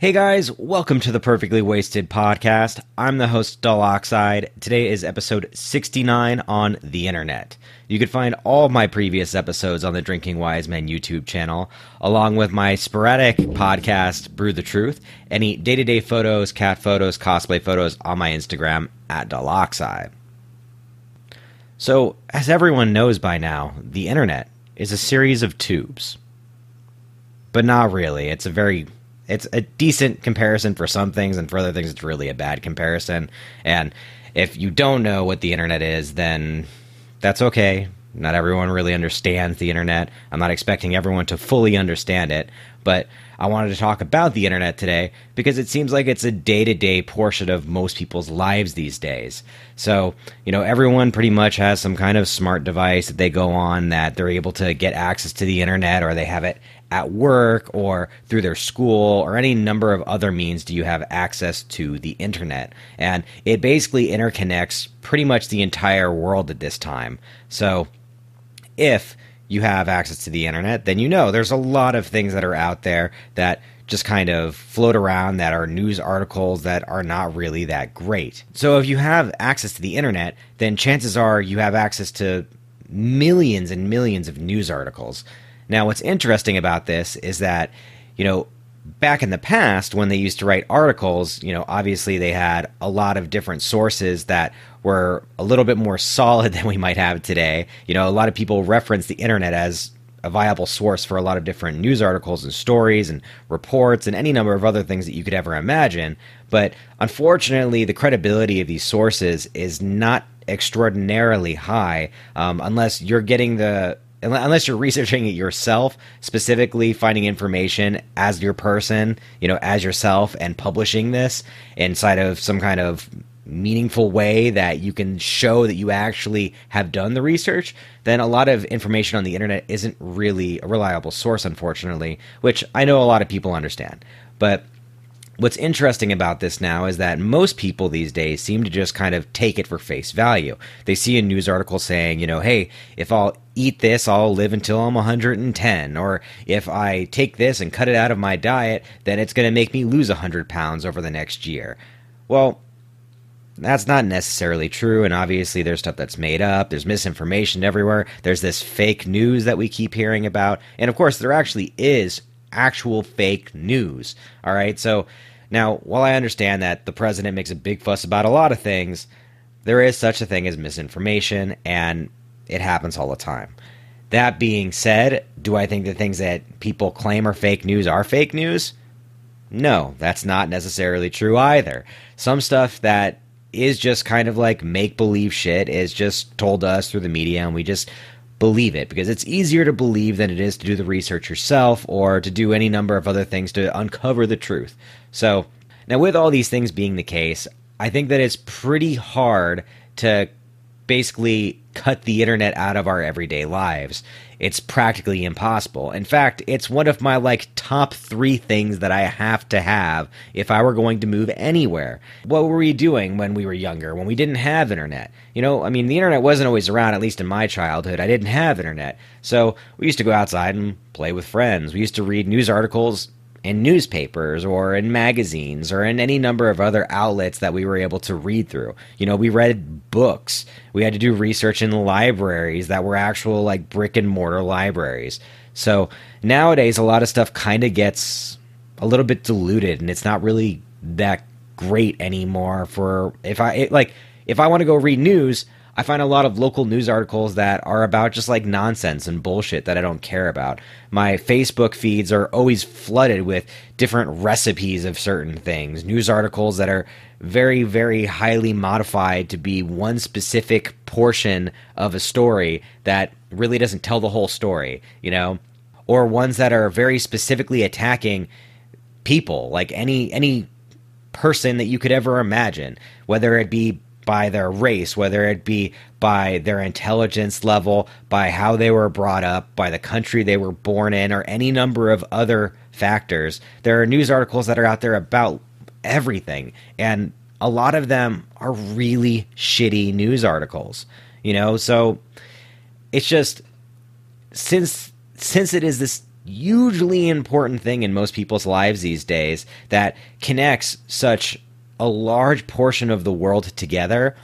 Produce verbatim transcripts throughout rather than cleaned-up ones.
Hey guys, welcome to the Perfectly Wasted podcast. I'm the host, Dull Oxide. Today is episode sixty-nine on the internet. You can find all of my previous episodes on the Drinking Wise Men YouTube channel, along with my sporadic podcast, Brew the Truth, any day-to-day photos, cat photos, cosplay photos on my Instagram, at Dull Oxide. So, as everyone knows by now, the internet is a series of tubes. But not really. It's a very... It's a decent comparison for some things, and for other things, it's really a bad comparison. And if you don't know what the internet is, then that's okay. Not everyone really understands the internet. I'm not expecting everyone to fully understand it, but I wanted to talk about the internet today because it seems like it's a day-to-day portion of most people's lives these days. So, you know, everyone pretty much has some kind of smart device that they go on that they're able to get access to the internet, or they have it at work or through their school or any number of other means do you have access to the internet. And it basically interconnects pretty much the entire world at this time. So if you have access to the internet, then you know there's a lot of things that are out there that just kind of float around that are news articles that are not really that great. So if you have access to the internet, then chances are you have access to millions and millions of news articles. Now, what's interesting about this is that, you know, back in the past when they used to write articles, you know, obviously they had a lot of different sources that were a little bit more solid than we might have today. You know, a lot of people reference the internet as a viable source for a lot of different news articles and stories and reports and any number of other things that you could ever imagine. But unfortunately, the credibility of these sources is not extraordinarily high um, unless you're getting the... Unless you're researching it yourself, specifically finding information as your person, you know, as yourself, and publishing this inside of some kind of meaningful way that you can show that you actually have done the research, then a lot of information on the internet isn't really a reliable source, unfortunately, which I know a lot of people understand. But what's interesting about this now is that most people these days seem to just kind of take it for face value. They see a news article saying, you know, hey, if I'll eat this, I'll live until I'm one hundred ten. Or if I take this and cut it out of my diet, then it's going to make me lose one hundred pounds over the next year. Well, that's not necessarily true, and obviously there's stuff that's made up. There's misinformation everywhere. There's this fake news that we keep hearing about. And of course, there actually is actual fake news. All right, so now, while I understand that the president makes a big fuss about a lot of things, there is such a thing as misinformation, and it happens all the time. That being said, do I think the things that people claim are fake news are fake news? No, that's not necessarily true either. Some stuff that is just kind of like make-believe shit is just told to us through the media, and we just believe it because it's easier to believe than it is to do the research yourself or to do any number of other things to uncover the truth. So, now with all these things being the case, I think that it's pretty hard to basically cut the internet out of our everyday lives. It's practically impossible. In fact, it's one of my like top three things that I have to have if I were going to move anywhere. What were we doing when we were younger, when we didn't have internet? You know, I mean, the internet wasn't always around, at least in my childhood. I didn't have internet. So we used to go outside and play with friends. We used to read news articles in newspapers or in magazines or in any number of other outlets that we were able to read through. You know, we read books. We had to do research in libraries that were actual like brick and mortar libraries. So nowadays, a lot of stuff kind of gets a little bit diluted, and it's not really that great anymore. For if I it, like, if I want to go read news, I find a lot of local news articles that are about just like nonsense and bullshit that I don't care about. My Facebook feeds are always flooded with different recipes of certain things, news articles that are very, very highly modified to be one specific portion of a story that really doesn't tell the whole story, you know, or ones that are very specifically attacking people, like any any person that you could ever imagine, whether it be by their race, whether it be by their intelligence level, by how they were brought up, by the country they were born in, or any number of other factors. There are news articles that are out there about everything, and a lot of them are really shitty news articles, you know? So it's just, since since it is this hugely important thing in most people's lives these days that connects such a large portion of the world together,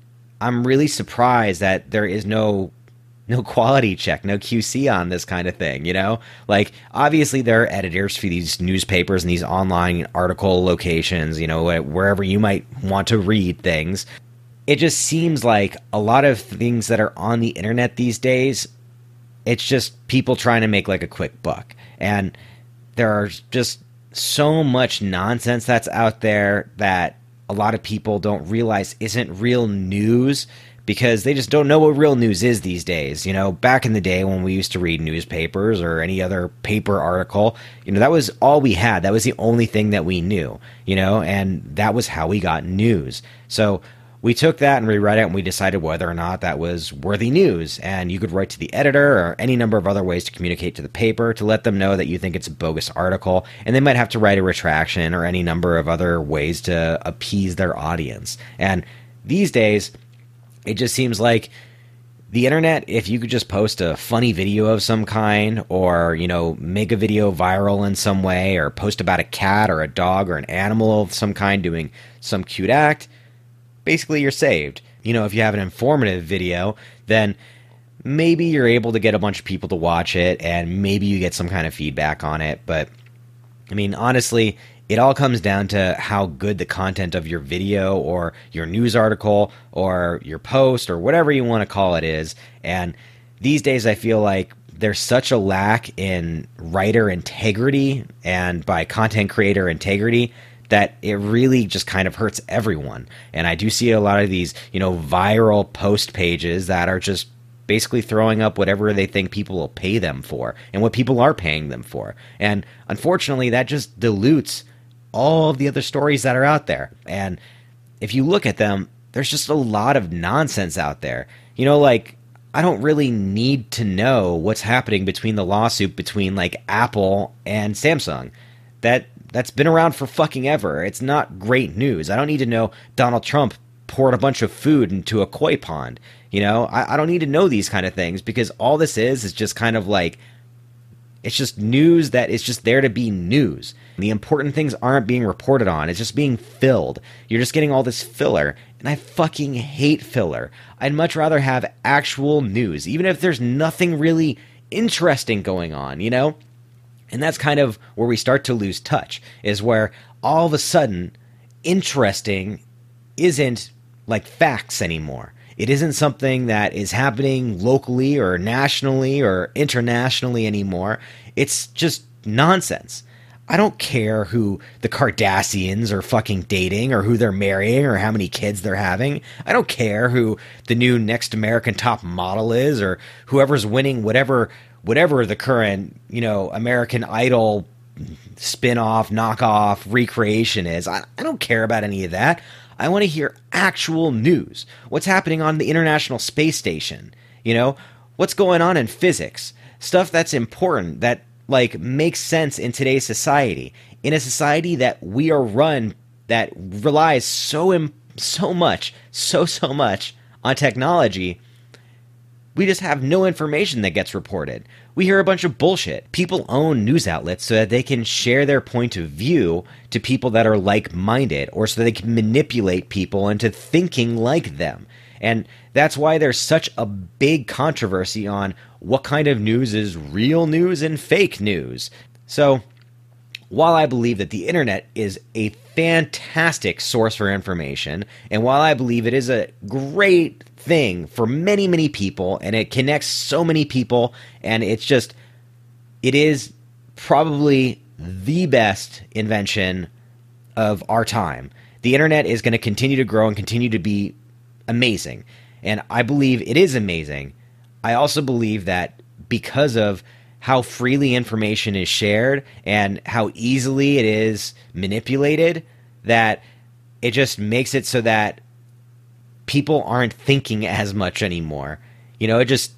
I'm really surprised that there is no no quality check, no Q C on this kind of thing, you know? Like, obviously there are editors for these newspapers and these online article locations, you know, wherever you might want to read things. It just seems like a lot of things that are on the internet these days, it's just people trying to make like a quick buck. And there are just so much nonsense that's out there that a lot of people don't realize isn't real news, because they just don't know what real news is these days. You know, back in the day when we used to read newspapers or any other paper article, you know, that was all we had. That was the only thing that we knew, you know, and that was how we got news. So we took that and reread it, and we decided whether or not that was worthy news. And you could write to the editor or any number of other ways to communicate to the paper to let them know that you think it's a bogus article. And they might have to write a retraction or any number of other ways to appease their audience. And these days, it just seems like the internet, if you could just post a funny video of some kind, or, you know, make a video viral in some way, or post about a cat or a dog or an animal of some kind doing some cute act, basically you're saved. You know, if you have an informative video, then maybe you're able to get a bunch of people to watch it, and maybe you get some kind of feedback on it. But, I mean, honestly, it all comes down to how good the content of your video or your news article or your post or whatever you want to call it is. And these days I feel like there's such a lack in writer integrity and by content creator integrity that it really just kind of hurts everyone. And I do see a lot of these, you know, viral post pages that are just basically throwing up whatever they think people will pay them for and what people are paying them for. And unfortunately, that just dilutes all of the other stories that are out there. And if you look at them, there's just a lot of nonsense out there. You know, like, I don't really need to know what's happening between the lawsuit between, like, Apple and Samsung. That, that's been around for fucking ever. It's not great news. I don't need to know Donald Trump poured a bunch of food into a koi pond. You know, I, I don't need to know these kind of things, because all this is is just kind of like, it's just news that is just there to be news. The important things aren't being reported on. It's just being filled. You're just getting all this filler. And I fucking hate filler. I'd much rather have actual news, even if there's nothing really interesting going on, you know? And that's kind of where we start to lose touch, is where all of a sudden interesting isn't like facts anymore. It isn't something that is happening locally or nationally or internationally anymore. It's just nonsense. I don't care who the Kardashians are fucking dating or who they're marrying or how many kids they're having. I don't care who the new next American top model is or whoever's winning whatever whatever the current, you know, American Idol spin-off, knockoff, recreation is. I, I don't care about any of that. I want to hear actual news. What's happening on the International Space Station? You know, what's going on in physics? Stuff that's important, that like makes sense in today's society. In a society that we are run, that relies so im- so much, so so much on technology, we just have no information that gets reported. We hear a bunch of bullshit. People own news outlets so that they can share their point of view to people that are like-minded, or so they can manipulate people into thinking like them. And that's why there's such a big controversy on what kind of news is real news and fake news. So, while I believe that the internet is a fantastic source for information, and while I believe it is a great thing for many, many people, and it connects so many people, and it's just, it is probably the best invention of our time. The internet is going to continue to grow and continue to be amazing. And I believe it is amazing. I also believe that because of how freely information is shared and how easily it is manipulated, that it just makes it so that people aren't thinking as much anymore. You know, it just,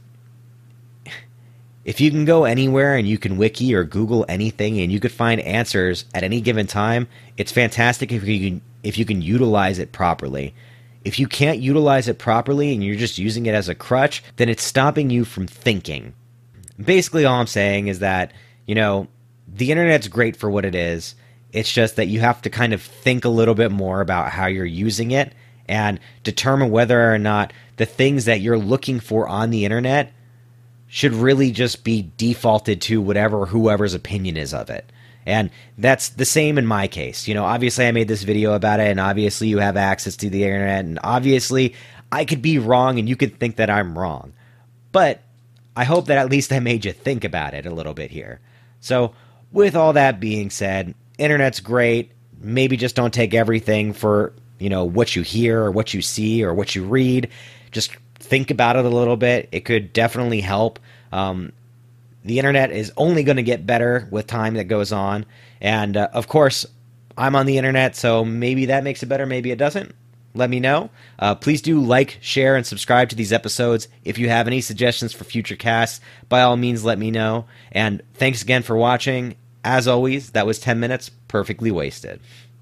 if you can go anywhere and you can wiki or Google anything and you could find answers at any given time, it's fantastic if you can, if you can utilize it properly. If you can't utilize it properly and you're just using it as a crutch, then it's stopping you from thinking. Basically, all I'm saying is that You know, the internet's great for what it is. It's just that you have to kind of think a little bit more about how you're using it and determine whether or not the things that you're looking for on the internet should really just be defaulted to whatever whoever's opinion is of it. And that's the same in my case. You know, obviously I made this video about it, and obviously you have access to the internet, and obviously I could be wrong and you could think that I'm wrong. But I hope that at least I made you think about it a little bit here. So with all that being said, internet's great. Maybe just don't take everything for, you know, what you hear or what you see or what you read. Just think about it a little bit. It could definitely help. Um, the internet is only going to get better with time that goes on. And uh, of course, I'm on the internet, so maybe that makes it better, maybe it doesn't. Let me know. Uh, please do like, share, and subscribe to these episodes. If you have any suggestions for future casts, by all means, let me know. And thanks again for watching. As always, that was ten minutes perfectly wasted.